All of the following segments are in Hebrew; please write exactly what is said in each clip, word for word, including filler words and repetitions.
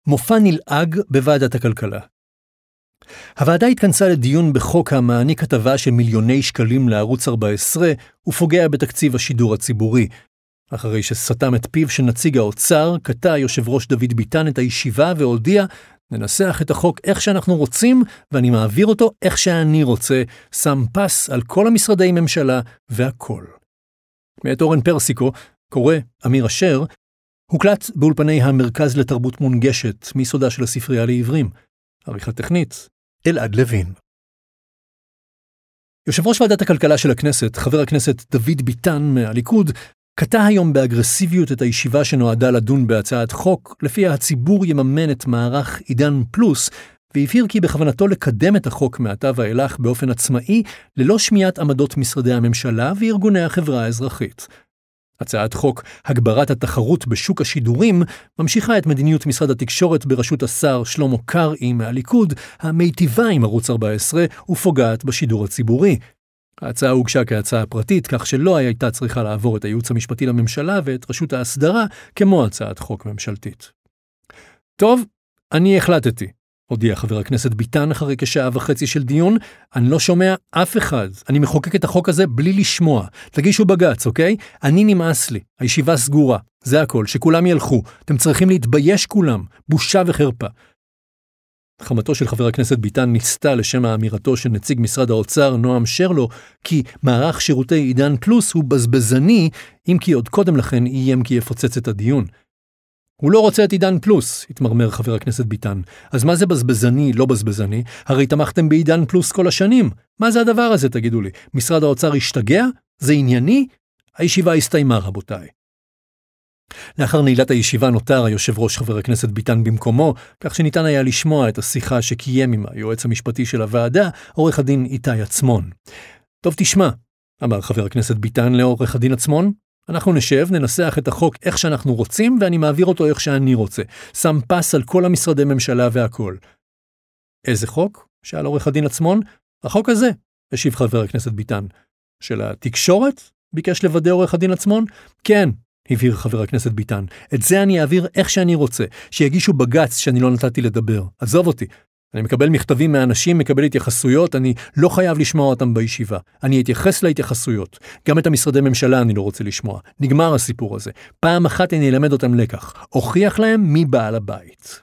מופע נלעג בוועדת הכלכלה. הוועדה התכנסה לדיון בחוק המעניק הטבה של מיליוני שקלים לערוץ ארבע עשרה ופוגע בתקציב השידור הציבורי. אחרי שסתם את פיו של נציג האוצר, קטע יושב ראש דוד ביטן את הישיבה והודיע, ננסח את החוק איך שאנחנו רוצים ואני מעביר אותו איך שאני רוצה, שם פס על כל המשרדי ממשלה והכל. מאת אורן פרסיקו, קורא אמיר אשר, הוקלט באולפני המרכז לתרבות מונגשת מיסודה של הספרייה לעברים. עריכה טכנית, אלעד לוין. יושב ראש ועדת הכלכלה של הכנסת, חבר הכנסת דוד ביטן מהליכוד, קטע היום באגרסיביות את הישיבה שנועדה לדון בהצעת חוק, לפיה הציבור יממן את מערך עידן פלוס, והבהיר כי בכוונתו לקדם את החוק מעתה ואילך באופן עצמאי, ללא שמיעת עמדות משרדי הממשלה וארגוני החברה האזרחית. הצעת חוק הגברת התחרות בשוק השידורים ממשיכה את מדיניות משרד התקשורת בראשות השר שלמה קרעי מהליכוד, המיטיבה עם ערוץ ארבע עשרה ופוגעת בשידור הציבורי. ההצעה הוגשה כהצעה פרטית, כך שלא הייתה צריכה לעבור את הייעוץ המשפטי לממשלה ואת רשות ההסדרה כמו הצעת חוק ממשלתית. טוב, אני החלטתי, הודיע חבר הכנסת ביטן אחרי כשעה וחצי של דיון, אני לא שומע אף אחד, אני מחוקק את החוק הזה בלי לשמוע, תגישו בגץ, אוקיי? אני נמאס לי, הישיבה סגורה, זה הכל, שכולם ילכו, אתם צריכים להתבייש כולם, בושה וחרפה. חמתו של חבר הכנסת ביטן ניסתה לשם האמירתו של נציג משרד האוצר נועם שרלו, כי מערך שירותי עידן פלוס הוא בזבזני, אם כי עוד קודם לכן איים כי יפוצץ את הדיון. הוא לא רוצה את עידן פלוס, התמרמר חבר הכנסת ביטן. אז מה זה בזבזני, לא בזבזני? הרי תמכתם בעידן פלוס כל השנים. מה זה הדבר הזה, תגידו לי? משרד האוצר השתגע? זה ענייני? הישיבה הסתיימה, רבותיי. לאחר נעילת הישיבה נותר היושב ראש חבר הכנסת ביטן במקומו, כך שניתן היה לשמוע את השיחה שקיים עם היועץ המשפטי של הוועדה, עורך הדין איתי עצמון. טוב תשמע, אמר חבר הכנסת ביטן לעורך הדין עצמון, אנחנו נשב, ננסח את החוק איך שאנחנו רוצים, ואני מעביר אותו איך שאני רוצה. שם פס על כל המשרדי ממשלה והכל. איזה חוק? שאל עורך הדין עצמון. החוק הזה, השיב חבר הכנסת ביטן. של התקשורת? ביקש לוודא עורך הדין עצמון? כן, הבהיר חבר הכנסת ביטן. את זה אני אעביר איך שאני רוצה. שיגישו בגץ שאני לא נתתי לדבר. עזוב אותי. אני מקבל מכתבים מאנשים, מקבל התייחסויות, אני לא חייב לשמוע אותם בישיבה. אני אתייחס להתייחסויות. גם את המשרדי ממשלה אני לא רוצה לשמוע. נגמר הסיפור הזה. פעם אחת אני אלמד אותם לקח. הוכיח להם מי בעל הבית.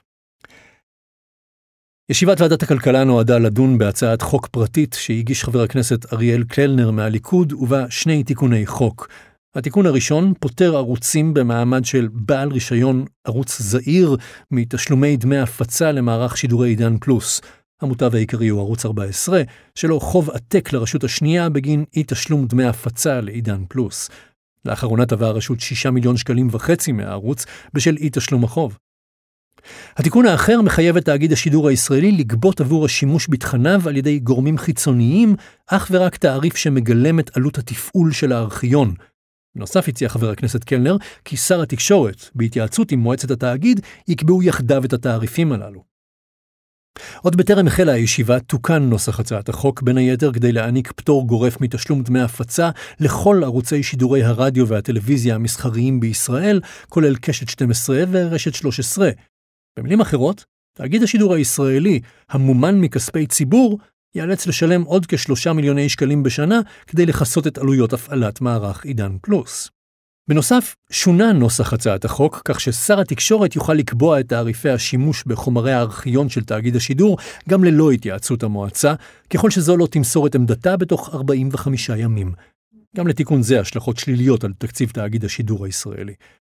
ישיבת ועדת הכלכלה נועדה לדון בהצעת חוק פרטית שהגיש חבר הכנסת אריאל קלנר מהליכוד, ובה שני תיקוני חוק. התיקון הראשון פותר ערוצים במעמד של בעל רישיון ערוץ זעיר מתשלומי דמי הפצה למערך שידורי עידן פלוס. המוטב העיקרי הוא ערוץ ארבע עשרה, שלו חוב עתק לרשות השנייה בגין אי תשלום דמי הפצה לעידן פלוס. לאחרונה תבעה הרשות שישה מיליון שקלים וחצי מהערוץ בשל אי תשלום החוב. התיקון האחר מחייב את תאגיד השידור הישראלי לגבות עבור השימוש בתכניו על ידי גורמים חיצוניים, אך ורק תעריף שמגלם את עלות התפעול של הארכיון. בנוסף הציע חבר הכנסת קלנר כי שר התקשורת, בהתייעצות עם מועצת התאגיד, יקבעו יחדיו את התעריפים הללו. עוד בטרם החלה הישיבה תוקן נוסח הצעת החוק, בין היתר כדי להעניק פטור גורף מתשלום דמי הפצה לכל ערוצי שידורי הרדיו והטלוויזיה המסחריים בישראל, כולל קשת שתים עשרה ורשת שלוש עשרה. במילים אחרות, תאגיד השידור הישראלי, המומן מכספי ציבור, ייאלץ לשלם עוד כשלושה מיליוני שקלים בשנה כדי לחסות את עלויות הפעלת מערך עידן פלוס. בנוסף, שונה נוסח הצעת החוק, כך ששר התקשורת יוכל לקבוע את תעריפי השימוש בחומרי הארכיון של תאגיד השידור, גם ללא התייעצות המועצה, ככל שזו לא תמסור את עמדתה בתוך ארבעים וחמישה ימים. גם לתיקון זה השלכות שליליות על תקציב תאגיד השידור הישראלי.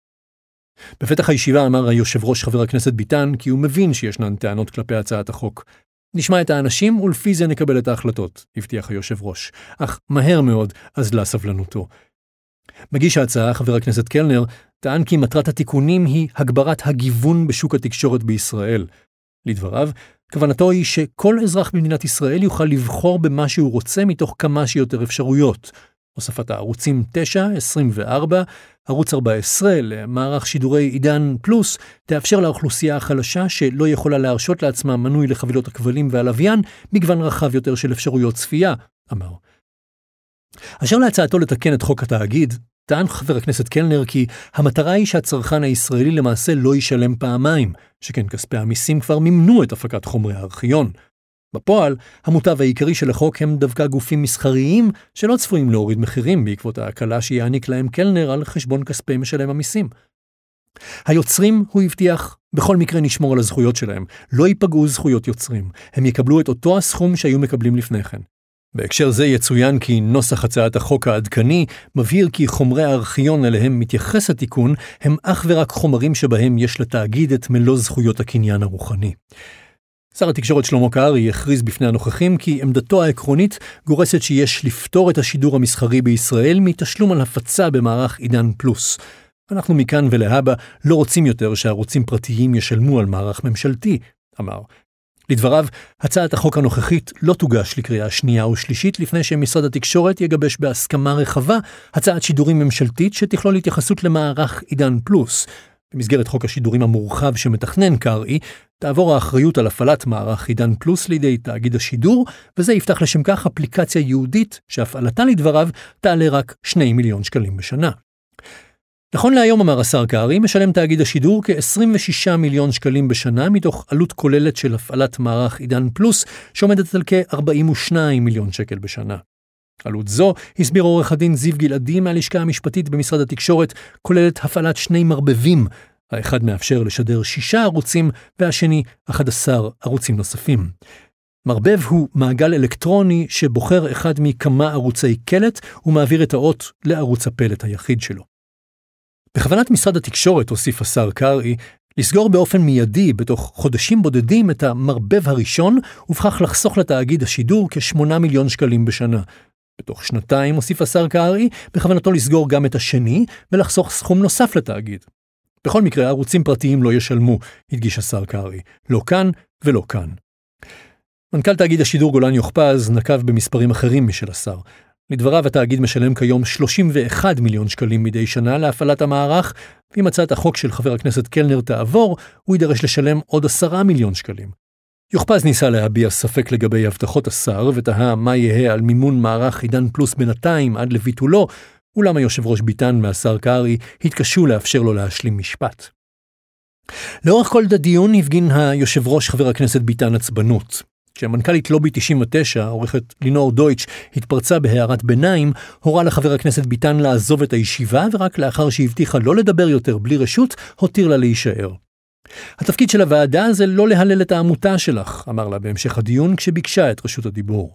בפתח הישיבה אמר היושב ראש חבר הכנסת ביטן כי הוא מבין שישנן טענות כלפי הצעת החוק. נשמע את האנשים ולפי זה נקבל את ההחלטות, הבטיח היושב ראש, אך מהר מאוד אזלה סבלנותו. מגיש ההצעה, חבר הכנסת קלנר, טען כי מטרת התיקונים היא הגברת הגיוון בשוק התקשורת בישראל. לדבריו, כוונתו היא שכל אזרח במדינת ישראל יוכל לבחור במה שהוא רוצה מתוך כמה שיותר אפשרויות. הוספת הערוצים תשע, עשרים וארבע, ערוץ ארבע עשרה למערך שידורי עידן פלוס, תאפשר לאוכלוסייה החלשה שלא יכולה להרשות לעצמה מנוי לחבילות הכבלים והלוויין, מגוון רחב יותר של אפשרויות צפייה, אמר. אשר להצעתו לתקן את חוק התאגיד, טען חבר הכנסת קלנר כי המטרה היא שהצרכן הישראלי למעשה לא ישלם פעמיים, שכן כספי המיסים כבר מימנו את הפקת חומרי הארכיון. בפועל, המוטב העיקרי של החוק הם דווקא גופים מסחריים שלא צפויים להוריד מחירים בעקבות ההקלה שיעניק להם קלנר על חשבון כספי משלם המיסים. היוצרים, הוא הבטיח, בכל מקרה נשמור על הזכויות שלהם, לא ייפגעו זכויות יוצרים, הם יקבלו את אותו הסכום שהיו מקבלים לפני כן. בהקשר זה יצוין כי נוסח הצעת החוק העדכני מבהיר כי חומרי הארכיון אליהם מתייחס התיקון הם אך ורק חומרים שבהם יש לתאגיד את מלוא זכויות הקניין הרוחני. שר התקשורת שלמה קרעי הכריז בפני הנוכחים כי עמדתו העקרונית גורסת שיש לפתור את השידור המסחרי בישראל מתשלום על הפצה במערך עידן פלוס. אנחנו מכאן ולהבא לא רוצים יותר שערוצים פרטיים ישלמו על מערך ממשלתי, אמר. לדבריו, הצעת החוק הנוכחית לא תוגש לקריאה שנייה ושלישית לפני שמשרד התקשורת יגבש בהסכמה רחבה הצעת שידורים ממשלתית שתכלול התייחסות למערך עידן פלוס. במסגרת חוק השידורים המורחב שמתכנן קרעי, תעבור האחריות על הפעלת מערך עידן פלוס לידי תאגיד השידור, וזה יפתח לשם כך אפליקציה יהודית שהפעלתה לדבריו תעלה רק שני מיליון שקלים בשנה. נכון להיום, אמר השר קרעי, משלם תאגיד השידור כ-עשרים ושישה מיליון שקלים בשנה מתוך עלות כוללת של הפעלת מערך עידן פלוס שעומדת על כ-ארבעים ושניים מיליון שקל בשנה. עלות זו, הסביר עורך הדין זיו גלעדי מהלשכה המשפטית במשרד התקשורת, כוללת הפעלת שני מרבבים, האחד מאפשר לשדר שישה ערוצים והשני אחד עשר ערוצים נוספים. מרבב הוא מעגל אלקטרוני שבוחר אחד מכמה ערוצי קלט ומעביר את האות לערוץ הפלט היחיד שלו. בכוונת משרד התקשורת, הוסיף השר קרעי, לסגור באופן מיידי בתוך חודשים בודדים את המרבב הראשון, ובכך לחסוך לתאגיד השידור כשמונה מיליון שקלים בשנה. בתוך שנתיים, הוסיף השר קרעי, בכוונתו לסגור גם את השני ולחסוך סכום נוסף לתאגיד. בכל מקרה, ערוצים פרטיים לא ישלמו, הדגיש השר קרעי, לא כאן ולא כאן. מנכ"ל תאגיד השידור גולן יוכפז נקב במספרים אחרים משל השר. לדבריו, התאגיד משלם כיום שלושים ואחד מיליון שקלים מדי שנה להפעלת המערך, ואם הצעת החוק של חבר הכנסת קלנר תעבור, הוא יידרש לשלם עוד עשרה מיליון שקלים. יוכפז ניסה להביע ספק לגבי הבטחות השר, ותהה מה יהיה על מימון מערך עידן פלוס בינתיים עד לביטולו, אולם היושב ראש ביטן והשר קרעי התקשו לאפשר לו להשלים משפט. לאורך כל הדיון הפגין היושב ראש חבר הכנסת ביטן עצבנות. כשהמנכ"לית לובי תשעים ותשע, עורכת לינור דויטש, התפרצה בהערת ביניים, הורה לחבר הכנסת ביטן לעזוב את הישיבה, ורק לאחר שהבטיחה לא לדבר יותר בלי רשות, הותיר לה להישאר. התפקיד של הוועדה זה לא להלל את העמותה שלך, אמר לה בהמשך הדיון כשביקשה את רשות הדיבור.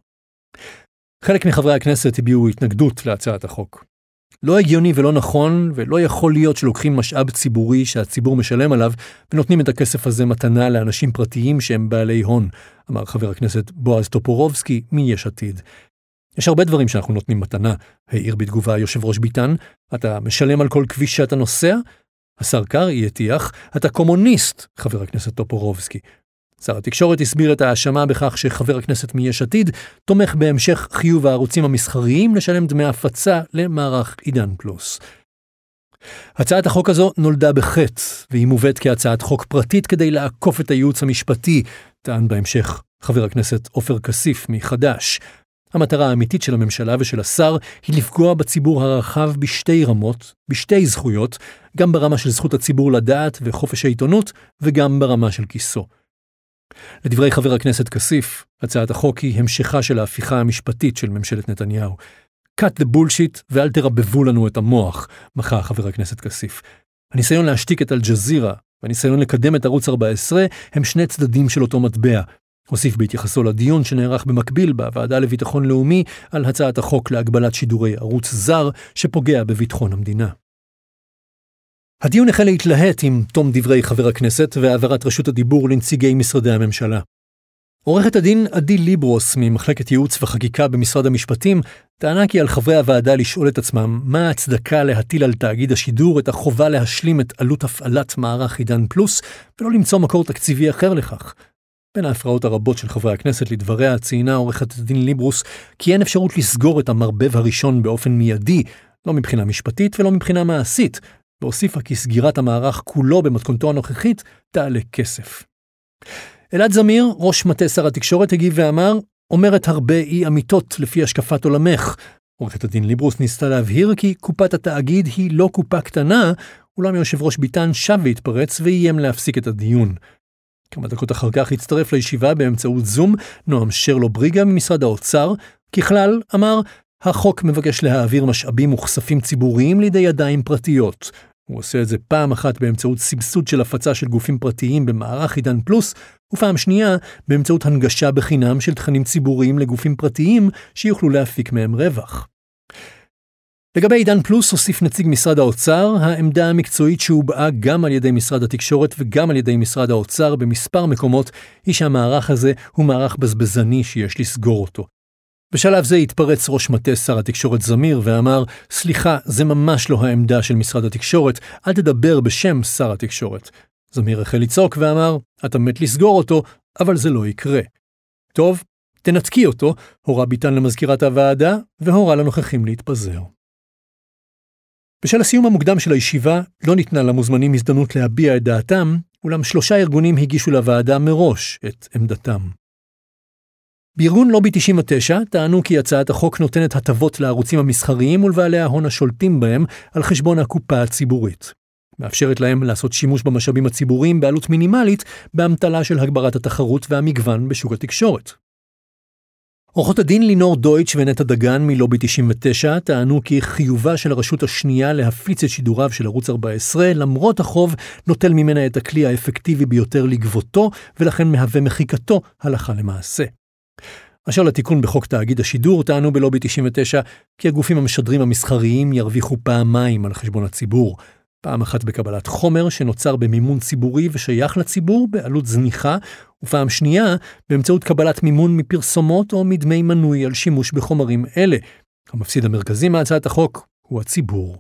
חלק מחברי הכנסת הביעו התנגדות להצעת החוק. לא הגיוני ולא נכון, ולא יכול להיות שלוקחים משאב ציבורי שהציבור משלם עליו, ונותנים את הכסף הזה מתנה לאנשים פרטיים שהם בעלי הון, אמר חבר הכנסת בועז טופורובסקי מיש עתיד. יש הרבה דברים שאנחנו נותנים מתנה, העיר בתגובה יושב ראש ביטן, אתה משלם על כל כביש שאתה נוסע? השר קרעי הטיח, אתה קומוניסט, חבר הכנסת טופורובסקי. שר התקשורת הסביר את האשמה בכך שחבר הכנסת מיש עתיד תומך בהמשך חיוב הערוצים המסחריים לשלם דמי הפצה למערך עידן פלוס. הצעת החוק הזו נולדה בחטא, והיא מובאת כהצעת חוק פרטית כדי לעקוף את הייעוץ המשפטי, טען בהמשך חבר הכנסת עופר כסיף מחדש. המטרה האמיתית של הממשלה ושל השר היא לפגוע בציבור הרחב בשתי רמות, בשתי זכויות, גם ברמה של זכות הציבור לדעת וחופש העיתונות, וגם ברמה של כיסו. לדברי חבר הכנסת כסיף, הצעת החוק היא המשכה של ההפיכה המשפטית של ממשלת נתניהו. cut the bullshit ואל תרבבו לנו את המוח, מחה חבר הכנסת כסיף. הניסיון להשתיק את אל-ג'זירה והניסיון לקדם את ערוץ ארבע עשרה הם שני צדדים של אותו מטבע. הוסיף בהתייחסו לדיון שנערך במקביל בוועדה לביטחון לאומי על הצעת החוק להגבלת שידורי ערוץ זר שפוגע בביטחון המדינה. הדיון החל להתלהט עם תום דברי חבר הכנסת והעברת רשות הדיבור לנציגי משרדי הממשלה. עורכת הדין עדי ליברוס ממחלקת ייעוץ וחקיקה במשרד המשפטים טענה כי על חברי הוועדה לשאול את עצמם מה ההצדקה להטיל על תאגיד השידור את החובה להשלים את עלות הפעלת מערך עידן פלוס ולא למצוא מקור תקציבי אחר לכך. בין ההפרעות הרבות של חברי הכנסת לדבריה ציינה עורכת הדין ליברוס כי אין אפשרות לסגור את המרבב הראשון באופן מיידי, לא מבחינה משפטית ולא מבחינה מעשית, והוסיפה כי סגירת המערך כולו במתכונתו הנוכחית תעלה כסף. אלעד זמיר, ראש מטה שר התקשורת, הגיב ואמר, אומרת הרבה אי אמיתות לפי השקפת עולמך. עורכת הדין ליברוס ניסתה להבהיר כי קופת התאגיד היא לא קופה קטנה, אולם יושב ראש ביטן שב והתפרץ ואיים להפסיק את הדיון. כמה דקות אחר כך הצטרף לישיבה באמצעות זום נועם שרלו בריגה ממשרד האוצר. ככלל, אמר, החוק מבקש להעביר משאבים וכספים ציבוריים לידי ידיים פרטיות. הוא עושה את זה פעם אחת באמצעות סבסוד של הפצה של גופים פרטיים במערך עידן פלוס, ופעם שנייה באמצעות הנגשה בחינם של תכנים ציבוריים לגופים פרטיים שיוכלו להפיק מהם רווח. לגבי עידן פלוס הוסיף נציג משרד האוצר, העמדה המקצועית שהובעה גם על ידי משרד התקשורת וגם על ידי משרד האוצר במספר מקומות, היא שהמערך הזה הוא מערך בזבזני שיש לסגור אותו. בשלב זה התפרץ ראש מטה שר התקשורת זמיר ואמר, סליחה, זה ממש לא העמדה של משרד התקשורת, אל תדבר בשם שר התקשורת. זמיר החל לצעוק ואמר, אתה מת לסגור אותו, אבל זה לא יקרה. טוב, תנתקי אותו, הורה ביטן למזכירת הוועדה, והורה לנוכחים להתפזר. בשל הסיום המוקדם של הישיבה, לא ניתנה למוזמנים הזדמנות להביע את דעתם, אולם שלושה ארגונים הגישו לוועדה מראש את עמדתם. בארגון לובי תשעים ותשע טענו כי הצעת החוק נותנת הטבות לערוצים המסחריים ולבעלי ההון השולטים בהם על חשבון הקופה הציבורית. מאפשרת להם לעשות שימוש במשאבים הציבוריים בעלות מינימלית באמתלה של הגברת התחרות והמגוון בשוק התקשורת. עורכות הדין לינור דויטש ונטע דגן מלובי תשעים ותשע טענו כי חיובה של הרשות השנייה להפיץ את שידוריו של ערוץ ארבע עשרה למרות החוב נוטל ממנה את הכלי האפקטיבי ביותר לגבותו ולכן מהווה מחיקתו הלכה למעשה. אשר לתיקון בחוק תאגיד השידור טענו בלובי תשעים ותשע כי הגופים המשדרים המסחריים ירוויחו פעמיים על חשבון הציבור. פעם אחת בקבלת חומר שנוצר במימון ציבורי ושייך לציבור בעלות זניחה, ופעם שנייה באמצעות קבלת מימון מפרסומות או מדמי מנוי על שימוש בחומרים אלה. המפסיד המרכזי מהצעת החוק הוא הציבור.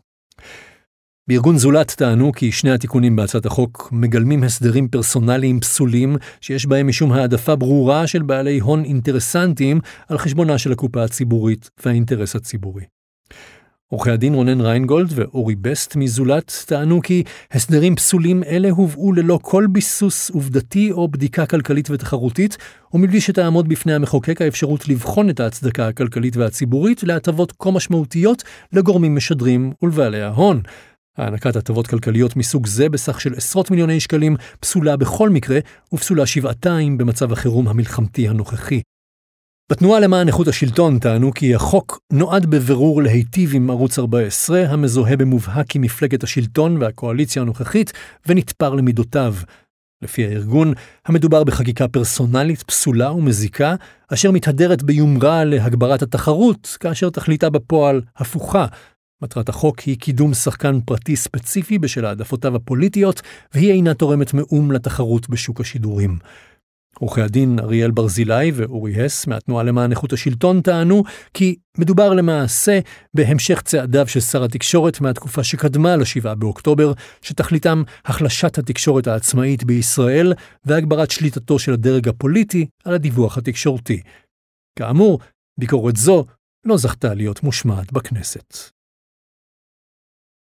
בארגון זולת טענו כי שני התיקונים בהצעת החוק מגלמים הסדרים פרסונליים פסולים שיש בהם משום העדפה ברורה של בעלי הון אינטרסנטיים על חשבונה של הקופה הציבורית והאינטרס הציבורי. עורכי הדין רונן ריינגולד ואורי בסט מזולת טענו כי הסדרים פסולים אלה הובאו ללא כל ביסוס עובדתי או בדיקה כלכלית ותחרותית, ומבלי שתעמוד בפני המחוקק האפשרות לבחון את ההצדקה הכלכלית והציבורית להטבות כה משמעותיות לגורמים משדרים ולבעלי ההון. הענקת הטבות כלכליות מסוג זה בסך של עשרות מיליוני שקלים פסולה בכל מקרה ופסולה שבעתיים במצב החירום המלחמתי הנוכחי. בתנועה למען איכות השלטון טענו כי החוק נועד בבירור להיטיב עם ערוץ ארבע עשרה המזוהה במובהק עם מפלגת השלטון והקואליציה הנוכחית ונתפר למידותיו. לפי הארגון, המדובר בחקיקה פרסונלית פסולה ומזיקה אשר מתהדרת ביומרה להגברת התחרות כאשר תכליתה בפועל הפוכה. מטרת החוק היא קידום שחקן פרטי ספציפי בשל העדפותיו הפוליטיות והיא אינה תורמת מאום לתחרות בשוק השידורים. עורכי הדין אריאל ברזילי ואורי הס מהתנועה למען איכות השלטון טענו כי מדובר למעשה בהמשך צעדיו של שר התקשורת מהתקופה שקדמה לשבעה באוקטובר, שתכליתם החלשת התקשורת העצמאית בישראל והגברת שליטתו של הדרג הפוליטי על הדיווח התקשורתי. כאמור, ביקורת זו לא זכתה להיות מושמעת בכנסת.